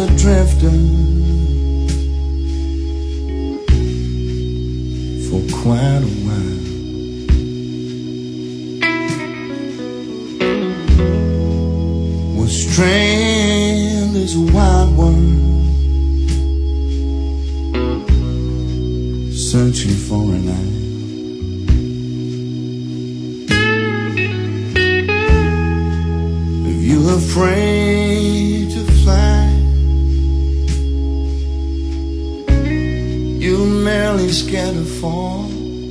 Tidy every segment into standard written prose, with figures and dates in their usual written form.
drifting for quite a while. Was stranded as a wild one, searching for an eye. If you're afraid to fly, you're merely scared to fall.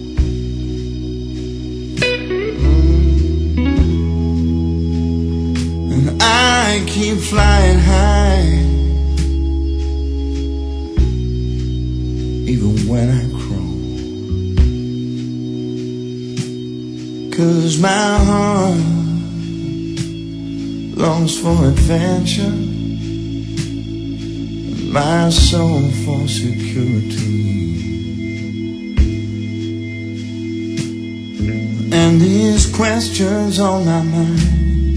And I keep flying high, even when I crawl. 'Cause my heart longs for adventure, and my soul for security. And these questions on my mind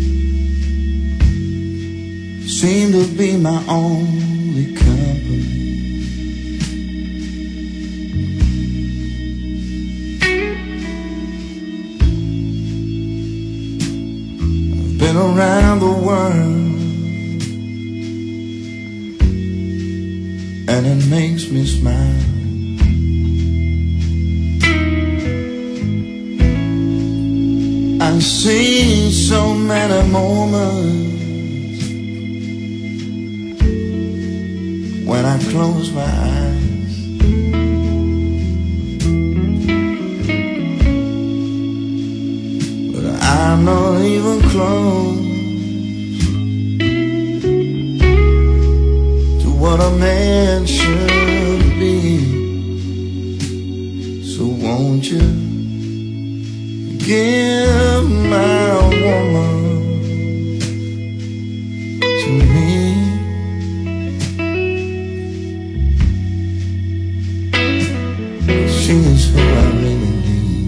seem to be my only company. I've been around the world, and it makes me smile. I've seen so many moments when I close my eyes, but I'm not even close to what a man should be. So won't you give my woman to me? She is who I really need.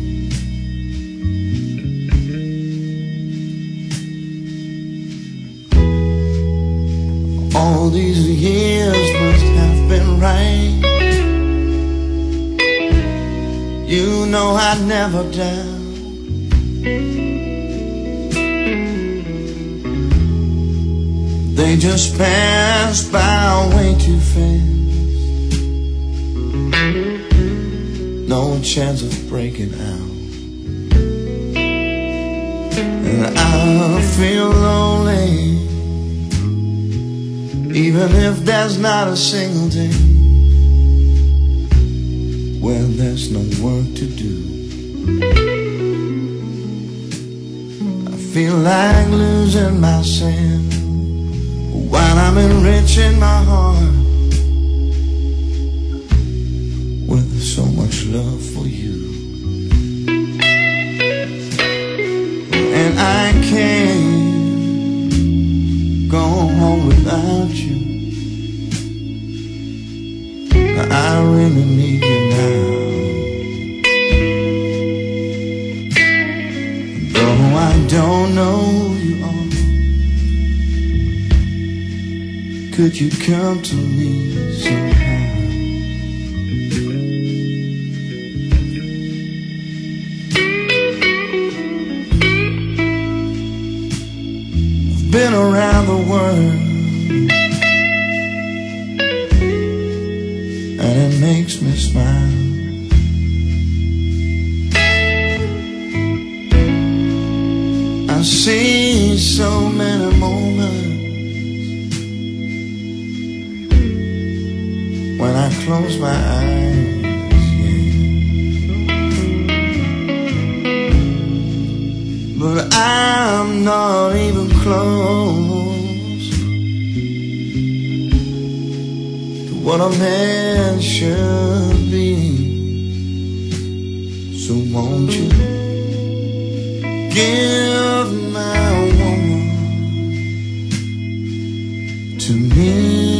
All these years must have been right. You know I'd never doubt. They just passed by way too fast. No chance of breaking out. And I feel lonely, even if there's not a single day where there's no work to do. I feel like losing myself while I'm enriching my heart with so much love for you. And I can't go home without you. I really need you now. Though I don't know you all, could you come to me somehow? I've been around the world, and it makes me smile. I've seen so many moments when I close my eyes, yeah. But I'm not even close to what a man should be. So won't you give my woman to me?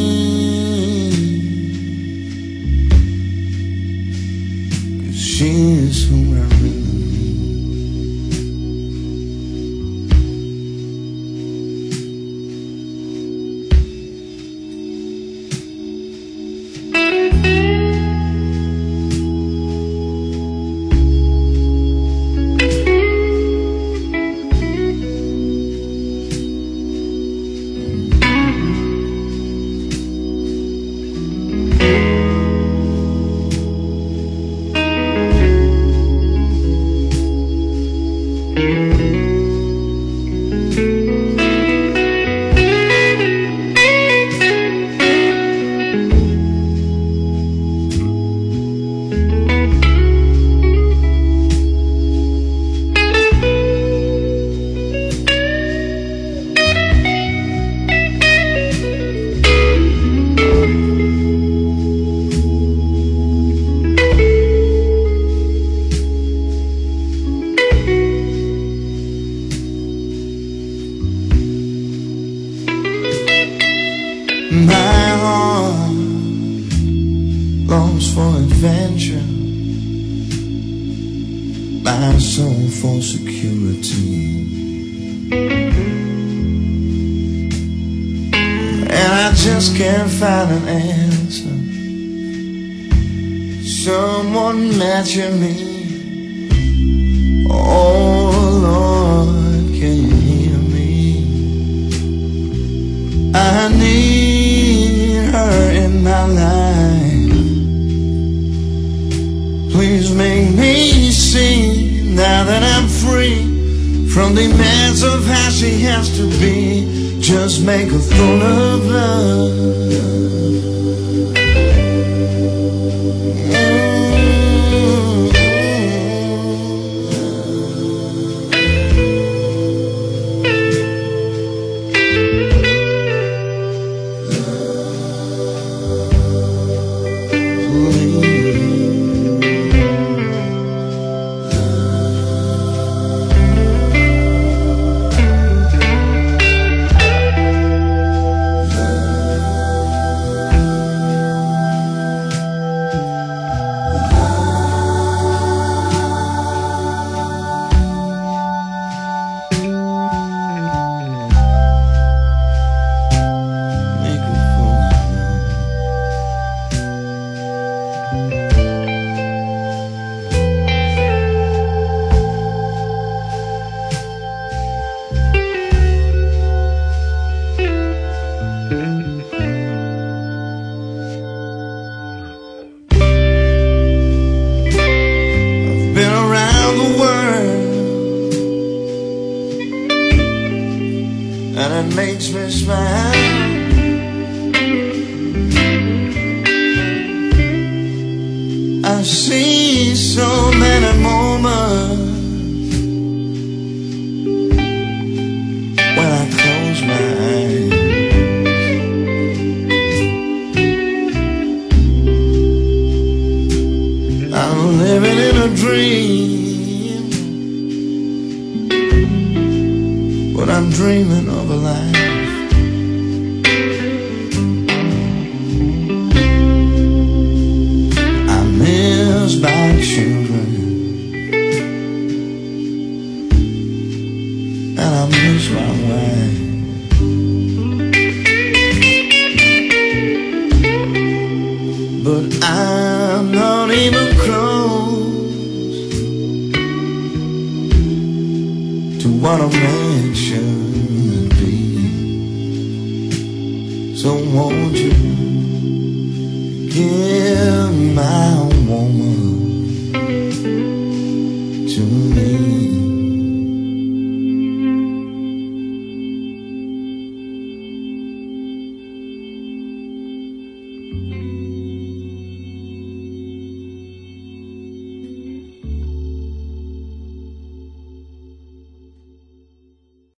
She is who I really need. My heart longs for adventure, my soul for security, and I just can't find an answer. Someone matching me. Oh Lord, can you hear me? I need her in my life. Please make me see, now that I'm free from the demands of how she has to be. Just make a throne of love. And it makes me smile. I see so many moments when I close my eyes. I'm living in a dream, but I'm dreaming of a life. I miss my children, and I miss my wife. But I'm not even close to what a man should be. So won't you give my woman